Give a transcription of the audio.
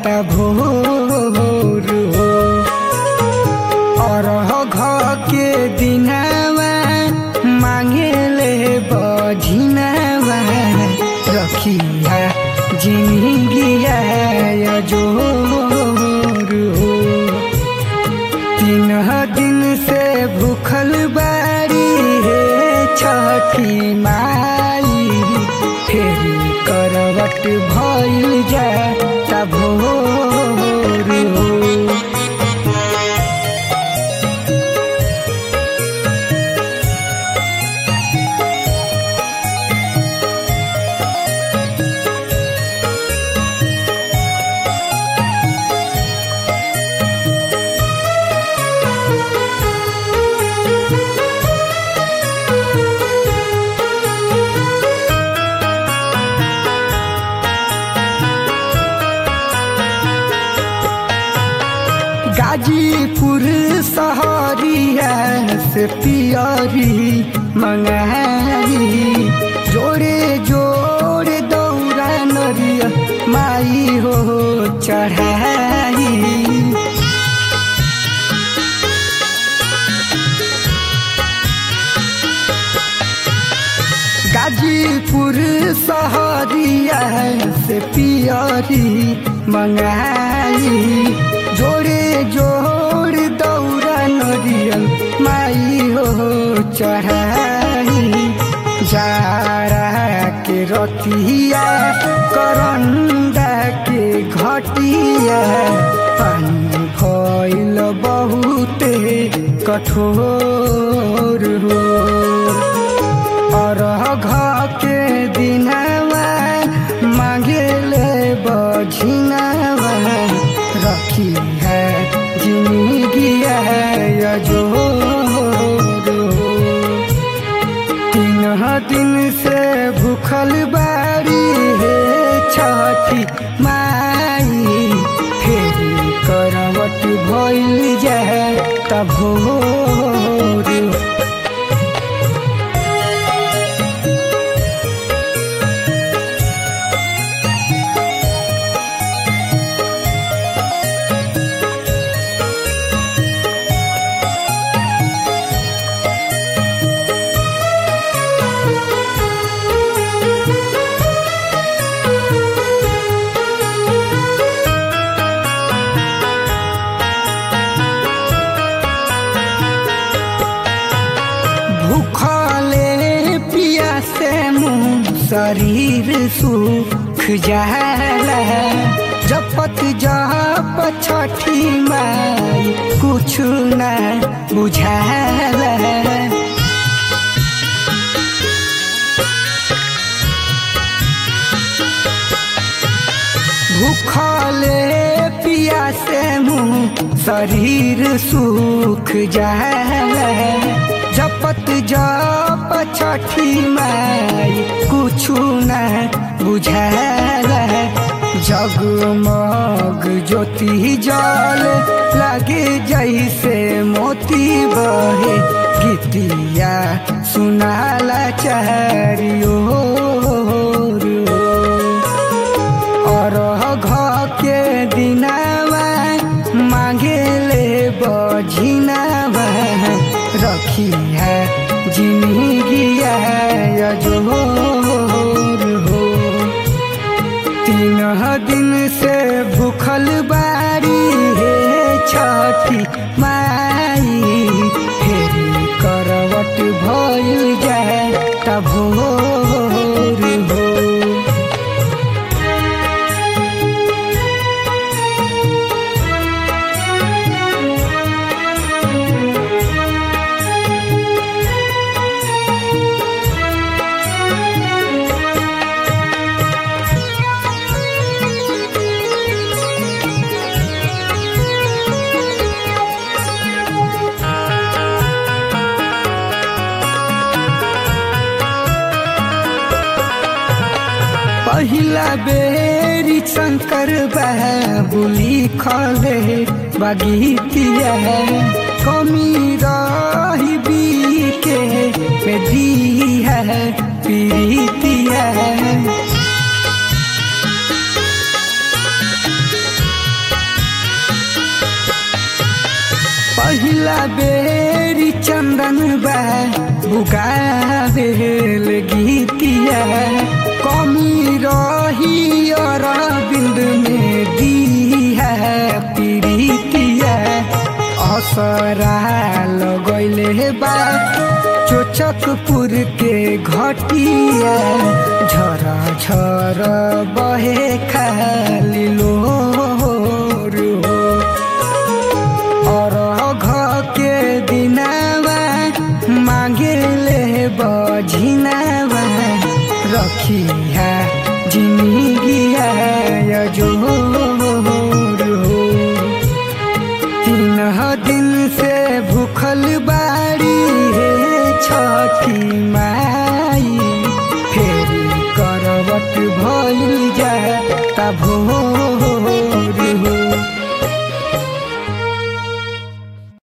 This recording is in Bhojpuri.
भोर हो। और घर के दिनवा मांगेले बझिनवा रखिया जिंदगिया जोर हो। 3 दिन से भूखल बारी है छठी माई, फेर करवट भइल जाता भोर हो। गाजीपुर शहरिया से पियरी मंगाई, जोड़े जोड़े दौरा नरिया माई हो चढ़ाई। गाजीपुर शहरिया से पियरी मंगाई, जोड़े जोड़ दौरा नरियल माई हो चढ़ाई। जारा के रतिया करंदा के घटिया, पानी भइल बहुते कठोर हो। और घर के दिनवा मांगेले बझिनवा रखी है जिंदगिया जोर हो। 3 दिन से भूखल बारी है छठी माई, फेर करवट भइल जाता भोर हो। भूखले पियासे मुँह शरीर सूख जाला, जपत जप छठी माई कुछ न बुझाला। भूखले पियासे मुँह शरीर सूख जाला, जपत जप छठी माई कुछ न बुझाला। जगमग ज्योति जल लगे जैसे मोती बहे, गीतिया सुनाला चारियों ओर। और घर के दिनवा मांगेले बझिनवा रखी है जिंदगिया जोर हो। 3 दिन से भूखल बारी है छठी माई, फेर करवट भइल जाता भोर हो। पहिला बेरी शंकर बाबू लिखले बगीतिया, कमी रही बीके में दी है प्रीतिया। पहिला बेरी चंदन बा बुगावेल गीतिया कमी रही और बिंद में दी है प्रीतिया असरा लगैले बा चोचकपुर के घटिया झरा झर बहे खाली लोर और के दिनावा मांगे ले बझिनावा रखिया जिंदगिया जोर हो 3 दिन